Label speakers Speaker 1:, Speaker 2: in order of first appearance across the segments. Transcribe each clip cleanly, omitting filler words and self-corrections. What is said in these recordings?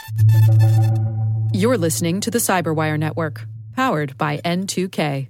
Speaker 1: You're listening to the Cyberwire Network, powered by N2K.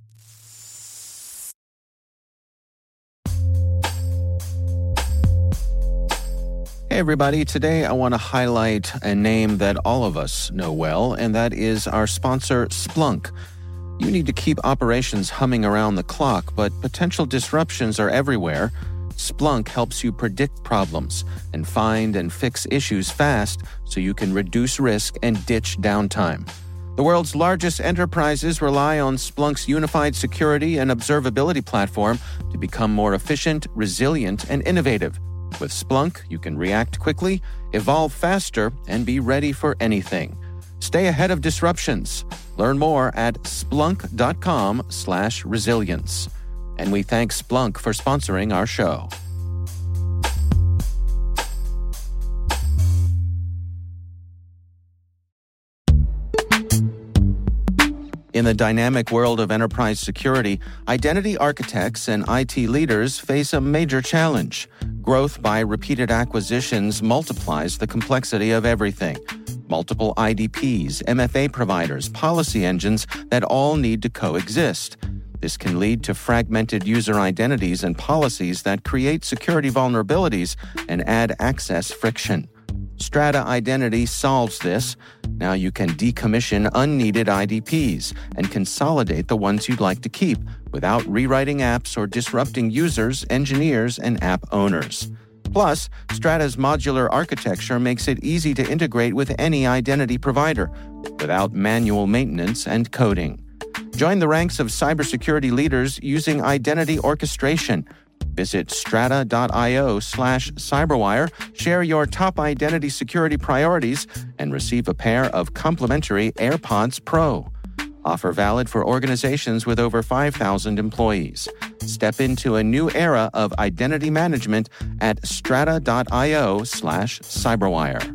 Speaker 2: Hey everybody, today I want to highlight a name that all of us know well, and that is our sponsor, Splunk. You need to keep operations humming around the clock, but potential disruptions are everywhere. Splunk helps you predict problems and find and fix issues fast so you can reduce risk and ditch downtime. The world's largest enterprises rely on Splunk's unified security and observability platform to become more efficient, resilient, and innovative. With Splunk, you can react quickly, evolve faster, and be ready for anything. Stay ahead of disruptions. Learn more at splunk.com/resilience. And we thank Splunk for sponsoring our show. In the dynamic world of enterprise security, identity architects and IT leaders face a major challenge. Growth by repeated acquisitions multiplies the complexity of everything. Multiple IDPs, MFA providers, policy engines that all need to coexist. This can lead to fragmented user identities and policies that create security vulnerabilities and add access friction. Strata Identity solves this. Now you can decommission unneeded IDPs and consolidate the ones you'd like to keep without rewriting apps or disrupting users, engineers, and app owners. Plus, Strata's modular architecture makes it easy to integrate with any identity provider without manual maintenance and coding. Join the ranks of cybersecurity leaders using identity orchestration. Visit strata.io/cyberwire, share your top identity security priorities, and receive a pair of complimentary AirPods Pro. Offer valid for organizations with over 5,000 employees. Step into a new era of identity management at strata.io/cyberwire.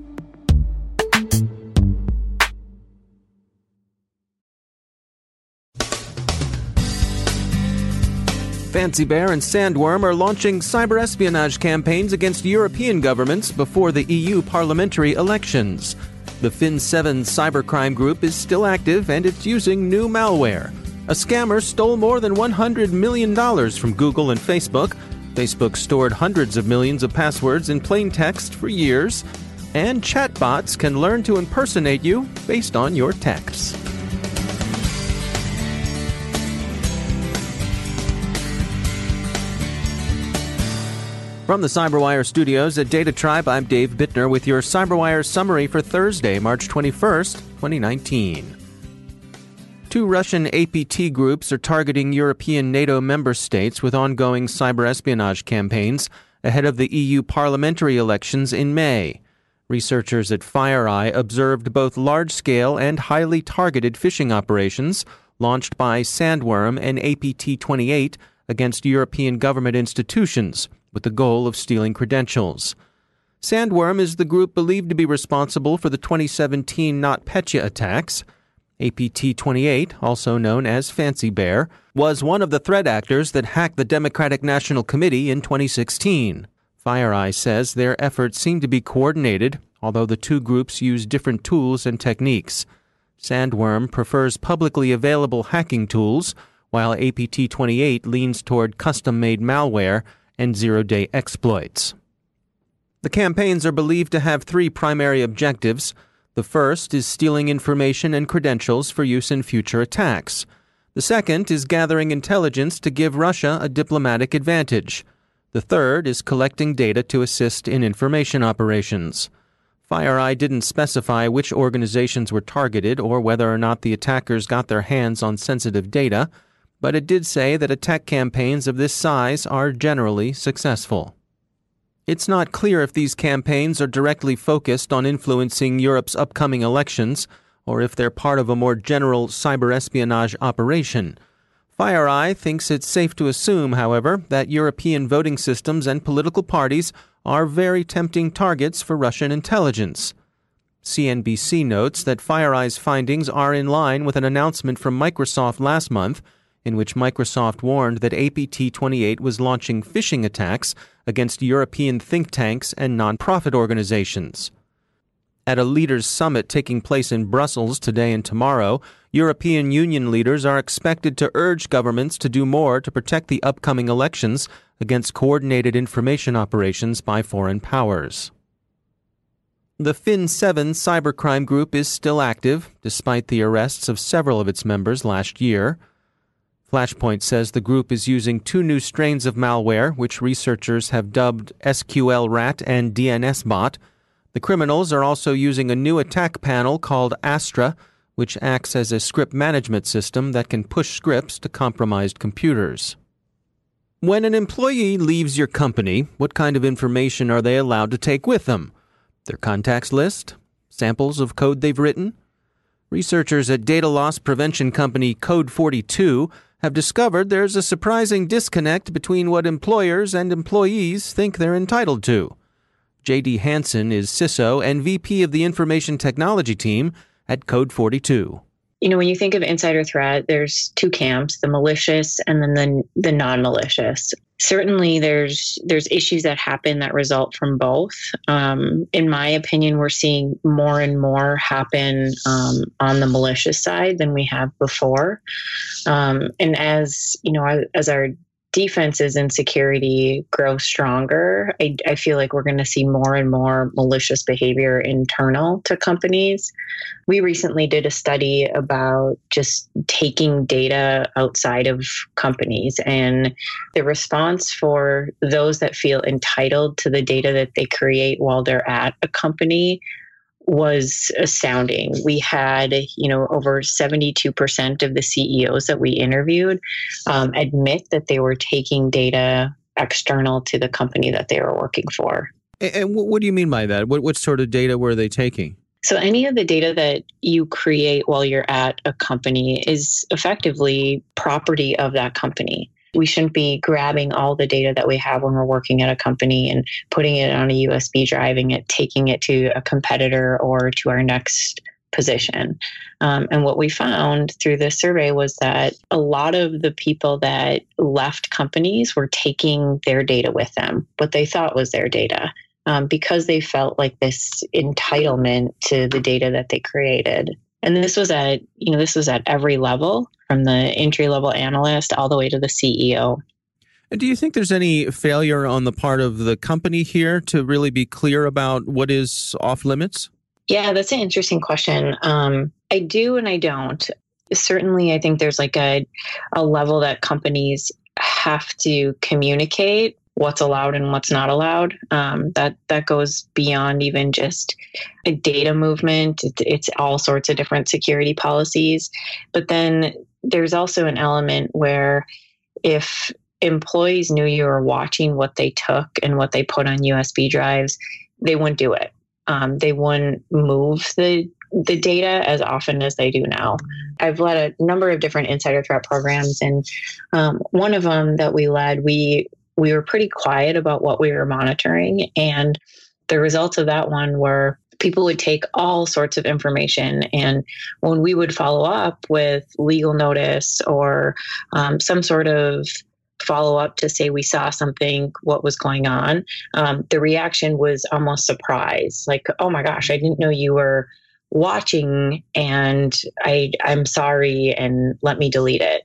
Speaker 2: Fancy Bear and Sandworm are launching cyber espionage campaigns against European governments before the EU parliamentary elections. The Fin7 cybercrime group is still active and it's using new malware. A scammer stole more than $100 million from Google and Facebook. Facebook stored hundreds of millions of passwords in plain text for years. And chatbots can learn to impersonate you based on your texts. From the CyberWire studios at Data Tribe, I'm Dave Bittner with your CyberWire summary for Thursday, March 21st, 2019. Two Russian APT groups are targeting European NATO member states with ongoing cyber espionage campaigns ahead of the EU parliamentary elections in May. Researchers at FireEye observed both large-scale and highly targeted phishing operations launched by Sandworm and APT28 against European government institutions, with the goal of stealing credentials. Sandworm is the group believed to be responsible for the 2017 NotPetya attacks. APT28, also known as Fancy Bear, was one of the threat actors that hacked the Democratic National Committee in 2016. FireEye says their efforts seem to be coordinated, although the two groups use different tools and techniques. Sandworm prefers publicly available hacking tools, while APT28 leans toward custom-made malware and zero-day exploits. The campaigns are believed to have three primary objectives. The first is stealing information and credentials for use in future attacks. The second is gathering intelligence to give Russia a diplomatic advantage. The third is collecting data to assist in information operations. FireEye didn't specify which organizations were targeted or whether or not the attackers got their hands on sensitive data, but it did say that attack campaigns of this size are generally successful. It's not clear if these campaigns are directly focused on influencing Europe's upcoming elections or if they're part of a more general cyber espionage operation. FireEye thinks it's safe to assume, however, that European voting systems and political parties are very tempting targets for Russian intelligence. CNBC notes that FireEye's findings are in line with an announcement from Microsoft last month, in which Microsoft warned that APT28 was launching phishing attacks against European think tanks and nonprofit organizations. At a leaders' summit taking place in Brussels today and tomorrow, European Union leaders are expected to urge governments to do more to protect the upcoming elections against coordinated information operations by foreign powers. The Fin7 cybercrime group is still active, despite the arrests of several of its members last year. Flashpoint says the group is using 2 new strains of malware, which researchers have dubbed SQL-RAT and DNS-BOT. The criminals are also using a new attack panel called Astra, which acts as a script management system that can push scripts to compromised computers. When an employee leaves your company, what kind of information are they allowed to take with them? Their contacts list? Samples of code they've written? Researchers at data loss prevention company Code42 have discovered there's a surprising disconnect between what employers and employees think they're entitled to. J.D. Hansen is CISO and VP of the Information Technology Team at Code42.
Speaker 3: When you think of insider threat, there's 2 camps, the malicious and then the non-malicious. Certainly, there's issues that happen that result from both. In my opinion, we're seeing more and more happen on the malicious side than we have before. And as our defenses and security grow stronger, I feel like we're going to see more and more malicious behavior internal to companies. We recently did a study about just taking data outside of companies, and the response for those that feel entitled to the data that they create while they're at a company was astounding. We had, over 72% of the CEOs that we interviewed admit that they were taking data external to the company that they were working for.
Speaker 2: And what do you mean by that? What sort of data were they taking?
Speaker 3: So any of the data that you create while you're at a company is effectively property of that company. We shouldn't be grabbing all the data that we have when we're working at a company and putting it on a USB drive and taking it to a competitor or to our next position. And what we found through this survey was that a lot of the people that left companies were taking their data with them, what they thought was their data, because they felt like this entitlement to the data that they created. And this was at every level, from the entry-level analyst all the way to the CEO.
Speaker 2: And do you think there's any failure on the part of the company here to really be clear about what is off limits?
Speaker 3: Yeah, that's an interesting question. I do and I don't. Certainly, I think there's like a level that companies have to communicate what's allowed and what's not allowed. That goes beyond even just a data movement. It's all sorts of different security policies. But then there's also an element where if employees knew you were watching what they took and what they put on USB drives, they wouldn't do it. They wouldn't move the data as often as they do now. I've led a number of different insider threat programs, and one of them that we led, we were pretty quiet about what we were monitoring. And the results of that one were people would take all sorts of information. And when we would follow up with legal notice or some sort of follow up to say we saw something, what was going on, the reaction was almost surprise. Like, oh my gosh, I didn't know you were watching and I'm sorry and let me delete it.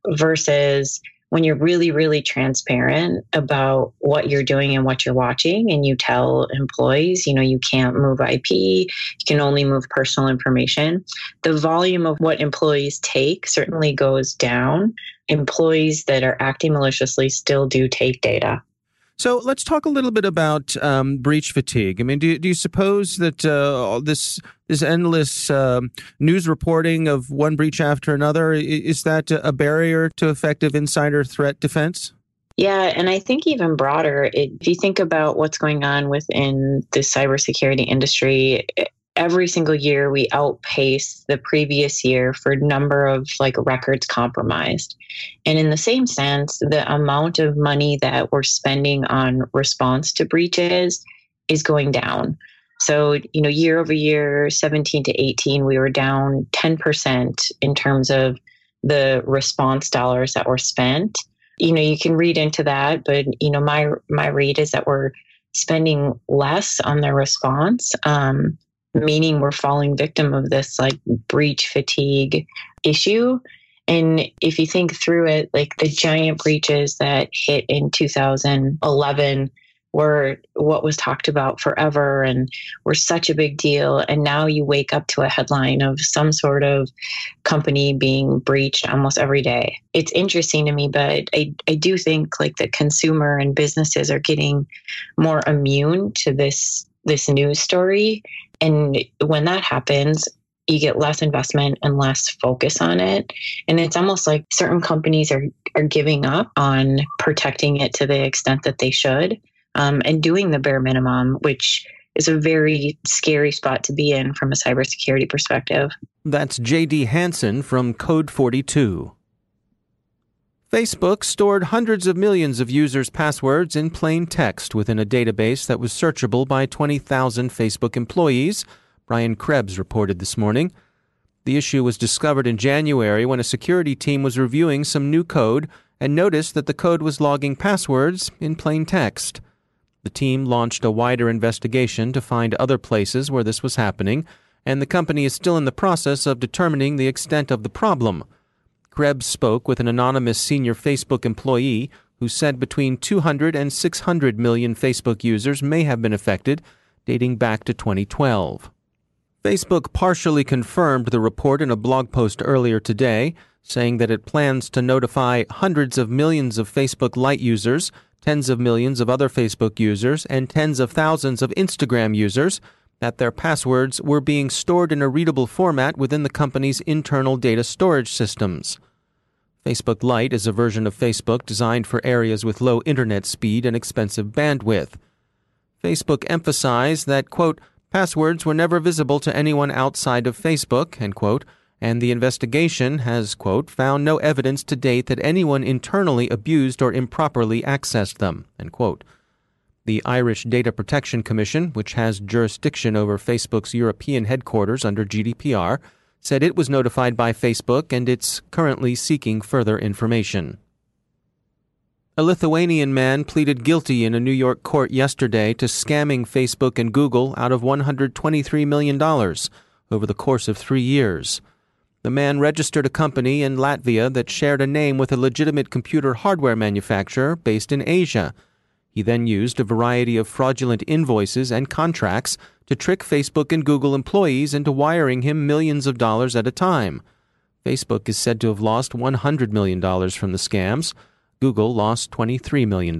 Speaker 3: Versus when you're really, really transparent about what you're doing and what you're watching, and you tell employees, you can't move IP, you can only move personal information, the volume of what employees take certainly goes down. Employees that are acting maliciously still do take data.
Speaker 2: So let's talk a little bit about breach fatigue. I mean, do you suppose that this endless news reporting of one breach after another, is that a barrier to effective insider threat defense?
Speaker 3: Yeah, and I think even broader, if you think about what's going on within the cybersecurity industry, every single year we outpace the previous year for number of records compromised. And in the same sense, the amount of money that we're spending on response to breaches is going down. So, year over year, 17 to 18, we were down 10% in terms of the response dollars that were spent. You can read into that, but, my read is that we're spending less on the response. meaning we're falling victim of this like breach fatigue issue. And if you think through it, like the giant breaches that hit in 2011 were what was talked about forever and were such a big deal. And now you wake up to a headline of some sort of company being breached almost every day. It's interesting to me, but I do think like the consumer and businesses are getting more immune to this news story. And when that happens, you get less investment and less focus on it. And it's almost like certain companies are giving up on protecting it to the extent that they should. And doing the bare minimum, which is a very scary spot to be in from a cybersecurity perspective.
Speaker 2: That's J.D. Hansen from Code 42. Facebook stored hundreds of millions of users' passwords in plain text within a database that was searchable by 20,000 Facebook employees, Brian Krebs reported this morning. The issue was discovered in January when a security team was reviewing some new code and noticed that the code was logging passwords in plain text. The team launched a wider investigation to find other places where this was happening, and the company is still in the process of determining the extent of the problem. Krebs spoke with an anonymous senior Facebook employee who said between 200 and 600 million Facebook users may have been affected, dating back to 2012. Facebook partially confirmed the report in a blog post earlier today, saying that it plans to notify hundreds of millions of Facebook Lite users, tens of millions of other Facebook users, and tens of thousands of Instagram users that their passwords were being stored in a readable format within the company's internal data storage systems. Facebook Lite is a version of Facebook designed for areas with low internet speed and expensive bandwidth. Facebook emphasized that, quote, passwords were never visible to anyone outside of Facebook, end quote, and the investigation has, quote, found no evidence to date that anyone internally abused or improperly accessed them, end quote. The Irish Data Protection Commission, which has jurisdiction over Facebook's European headquarters under GDPR, said it was notified by Facebook and it's currently seeking further information. A Lithuanian man pleaded guilty in a New York court yesterday to scamming Facebook and Google out of $123 million over the course of 3 years. The man registered a company in Latvia that shared a name with a legitimate computer hardware manufacturer based in Asia. He then used a variety of fraudulent invoices and contracts to trick Facebook and Google employees into wiring him millions of dollars at a time. Facebook is said to have lost $100 million from the scams. Google lost $23 million.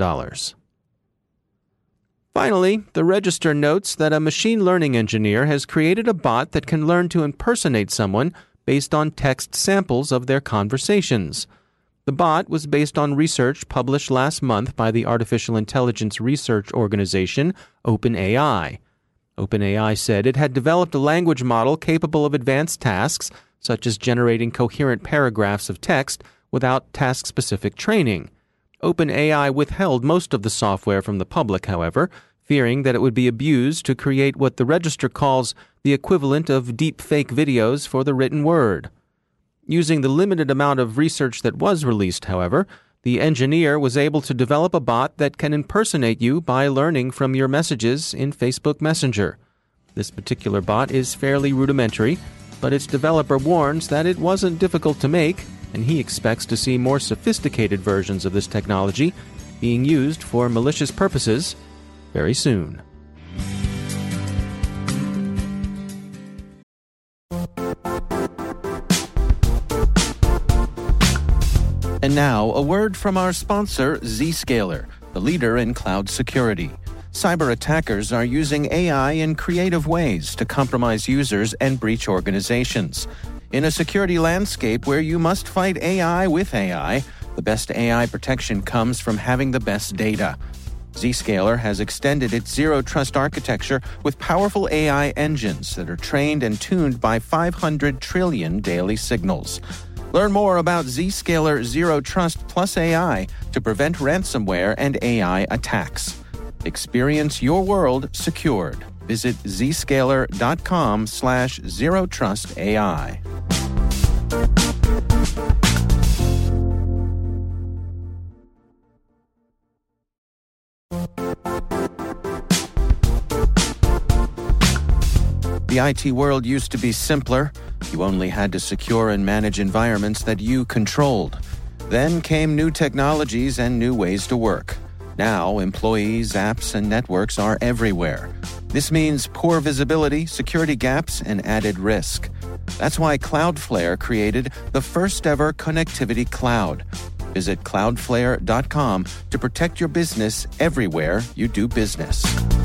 Speaker 2: Finally, the Register notes that a machine learning engineer has created a bot that can learn to impersonate someone based on text samples of their conversations. The bot was based on research published last month by the artificial intelligence research organization OpenAI. OpenAI said it had developed a language model capable of advanced tasks, such as generating coherent paragraphs of text, without task-specific training. OpenAI withheld most of the software from the public, however, fearing that it would be abused to create what the Register calls the equivalent of deep-fake videos for the written word. Using the limited amount of research that was released, however, the engineer was able to develop a bot that can impersonate you by learning from your messages in Facebook Messenger. This particular bot is fairly rudimentary, but its developer warns that it wasn't difficult to make, and he expects to see more sophisticated versions of this technology being used for malicious purposes very soon. And now, a word from our sponsor, Zscaler, the leader in cloud security. Cyber attackers are using AI in creative ways to compromise users and breach organizations. In a security landscape where you must fight AI with AI, the best AI protection comes from having the best data. Zscaler has extended its zero-trust architecture with powerful AI engines that are trained and tuned by 500 trillion daily signals. Learn more about Zscaler Zero Trust Plus AI to prevent ransomware and AI attacks. Experience your world secured. Visit zscaler.com/zerotrustai. The The IT world used to be simpler. You only had to secure and manage environments that you controlled. Then came new technologies and new ways to work. Now, employees, apps, and networks are everywhere. This means poor visibility, security gaps, and added risk. That's why Cloudflare created the first-ever connectivity cloud. Visit cloudflare.com to protect your business everywhere you do business.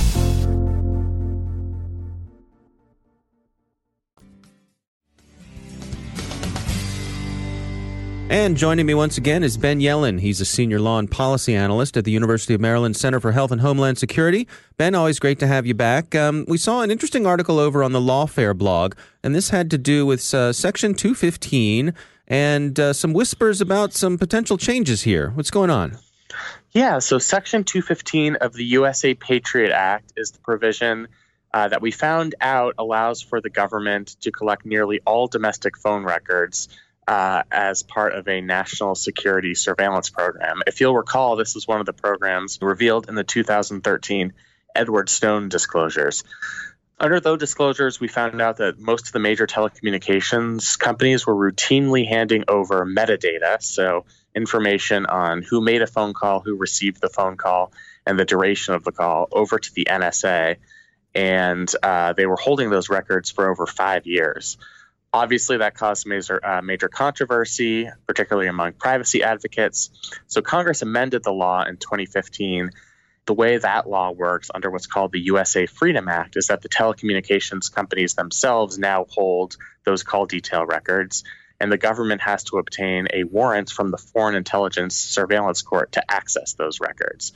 Speaker 2: And joining me once again is Ben Yelin. He's a senior law and policy analyst at the University of Maryland Center for Health and Homeland Security. Ben, always great to have you back. We saw an interesting article over on the Lawfare blog, and this had to do with Section 215 and some whispers about some potential changes here. What's going on?
Speaker 4: Yeah, so Section 215 of the USA Patriot Act is the provision that we found out allows for the government to collect nearly all domestic phone records as part of a national security surveillance program. If you'll recall, this is one of the programs revealed in the 2013 Edward Snowden disclosures. Under those disclosures, we found out that most of the major telecommunications companies were routinely handing over metadata, so information on who made a phone call, who received the phone call, and the duration of the call over to the NSA. And they were holding those records for over 5 years. Obviously, that caused major controversy, particularly among privacy advocates. So Congress amended the law in 2015. The way that law works under what's called the USA Freedom Act is that the telecommunications companies themselves now hold those call detail records, and the government has to obtain a warrant from the Foreign Intelligence Surveillance Court to access those records.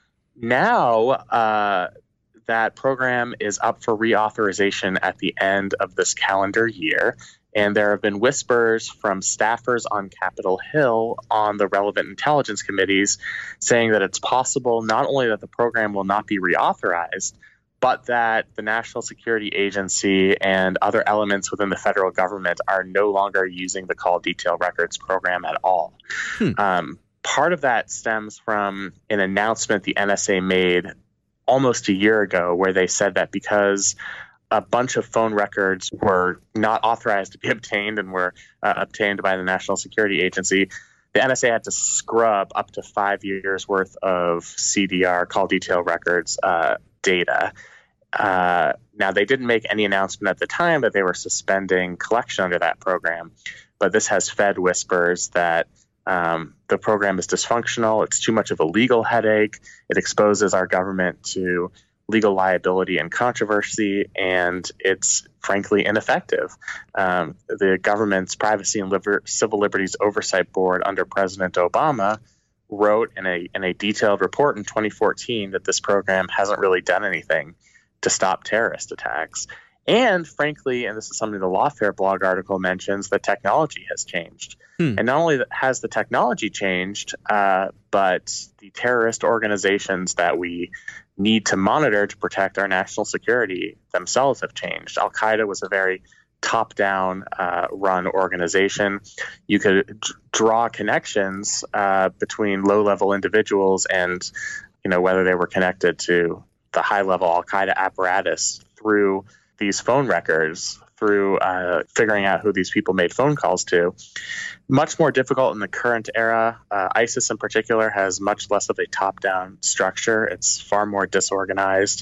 Speaker 4: Now, that program is up for reauthorization at the end of this calendar year. And there have been whispers from staffers on Capitol Hill on the relevant intelligence committees saying that it's possible not only that the program will not be reauthorized, but that the National Security Agency and other elements within the federal government are no longer using the call detail records program at all. Part of that stems from an announcement the NSA made almost a year ago, where they said that because a bunch of phone records were not authorized to be obtained and were obtained by the National Security Agency, the NSA had to scrub up to 5 years worth of CDR, call detail records data. Now, they didn't make any announcement at the time that they were suspending collection under that program, but this has fed whispers that the program is dysfunctional. It's too much of a legal headache. It exposes our government to legal liability and controversy, and it's frankly ineffective. The government's Privacy and Civil Liberties Oversight Board under President Obama wrote in a detailed report in 2014 that this program hasn't really done anything to stop terrorist attacks. And frankly, and this is something the Lawfare blog article mentions, the technology has changed. And not only has the technology changed, but the terrorist organizations that we need to monitor to protect our national security themselves have changed. Al-Qaeda was a very top-down run organization. You could draw connections between low-level individuals and, whether they were connected to the high-level Al-Qaeda apparatus through these phone records, through figuring out who these people made phone calls to. Much more difficult in the current era. ISIS in particular has much less of a top-down structure. It's far more disorganized.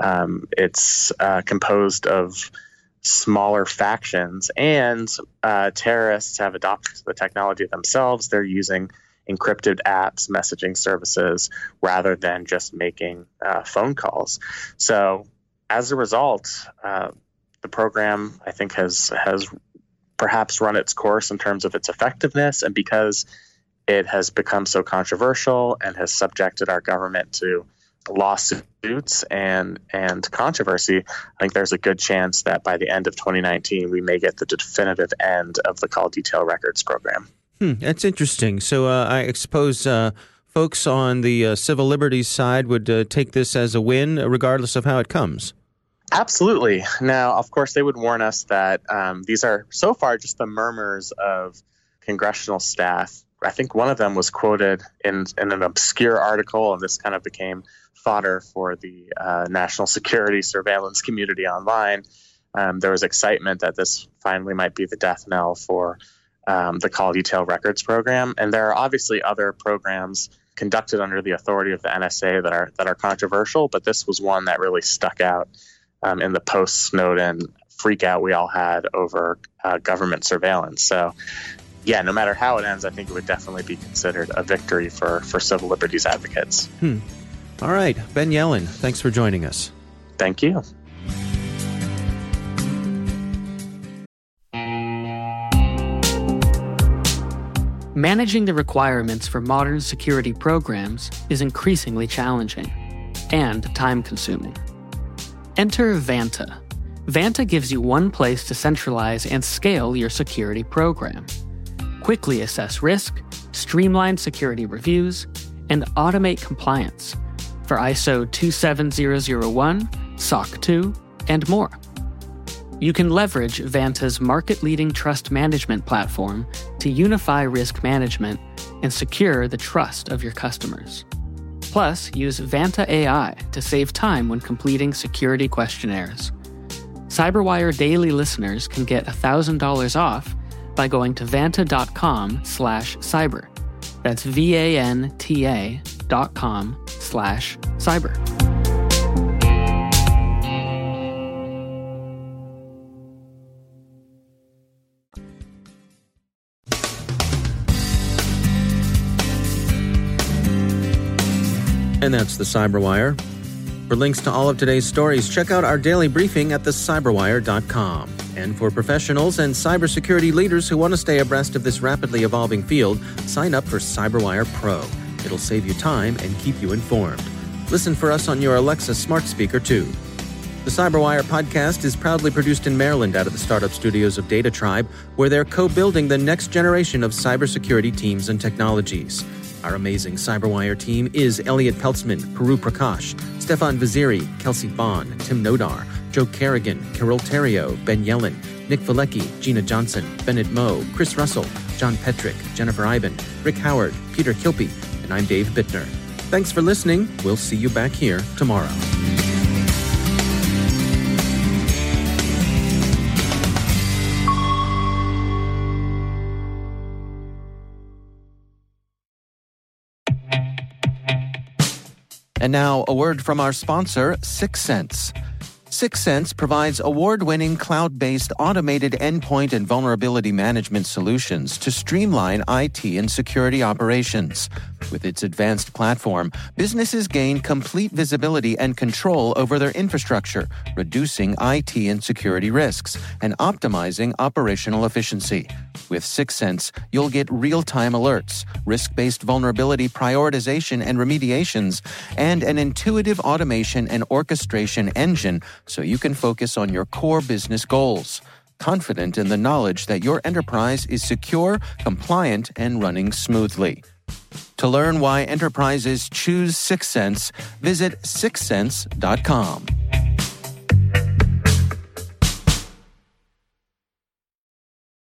Speaker 4: It's composed of smaller factions, and terrorists have adopted the technology themselves. They're using encrypted apps, messaging services, rather than just making phone calls. So as a result, the program, I think, has perhaps run its course in terms of its effectiveness, and because it has become so controversial and has subjected our government to lawsuits and controversy, I think there's a good chance that by the end of 2019, we may get the definitive end of the call detail records program.
Speaker 2: That's interesting. So I suppose folks on the civil liberties side would take this as a win, regardless of how it comes.
Speaker 4: Absolutely. Now, of course, they would warn us that these are so far just the murmurs of congressional staff. I think one of them was quoted in an obscure article, and this kind of became fodder for the national security surveillance community online. there was excitement that this finally might be the death knell for the call detail records program. And there are obviously other programs conducted under the authority of the NSA that are controversial, but this was one that really stuck out in the post-Snowden freak out we all had over government surveillance. So yeah, no matter how it ends, I think it would definitely be considered a victory for civil liberties advocates.
Speaker 2: All right. Ben Yelin, thanks for joining us.
Speaker 4: Thank you.
Speaker 5: Managing the requirements for modern security programs is increasingly challenging and time-consuming. Enter Vanta. Vanta gives you one place to centralize and scale your security program. Quickly assess risk, streamline security reviews, and automate compliance for ISO 27001, SOC 2, and more. You can leverage Vanta's market-leading trust management platform to unify risk management and secure the trust of your customers. Plus, use Vanta AI to save time when completing security questionnaires. CyberWire Daily listeners can get $1,000 off by going to vanta.com/cyber. That's VANTA.com/cyber.
Speaker 2: And that's the CyberWire. For links to all of today's stories, check out our daily briefing at thecyberwire.com. And for professionals and cybersecurity leaders who want to stay abreast of this rapidly evolving field, sign up for CyberWire Pro. It'll save you time and keep you informed. Listen for us on your Alexa smart speaker, too. The CyberWire podcast is proudly produced in Maryland out of the startup studios of Data Tribe, where they're co-building the next generation of cybersecurity teams and technologies. Our amazing CyberWire team is Elliot Peltzman, Puru Prakash, Stefan Vaziri, Kelsey Bond, Tim Nodar, Joe Kerrigan, Carol Terrio, Ben Yelin, Nick Valecki, Gina Johnson, Bennett Moe, Chris Russell, John Petrick, Jennifer Iben, Rick Howard, Peter Kilpie, and I'm Dave Bittner. Thanks for listening. We'll see you back here tomorrow. And now, a word from our sponsor, Syxsense. Syxsense provides award-winning cloud-based automated endpoint and vulnerability management solutions to streamline IT and security operations. With its advanced platform, businesses gain complete visibility and control over their infrastructure, reducing IT and security risks and optimizing operational efficiency. With Syxsense, you'll get real-time alerts, risk-based vulnerability prioritization and remediations, and an intuitive automation and orchestration engine so you can focus on your core business goals, confident in the knowledge that your enterprise is secure, compliant, and running smoothly. To learn why enterprises choose Syxsense, visit syxsense.com.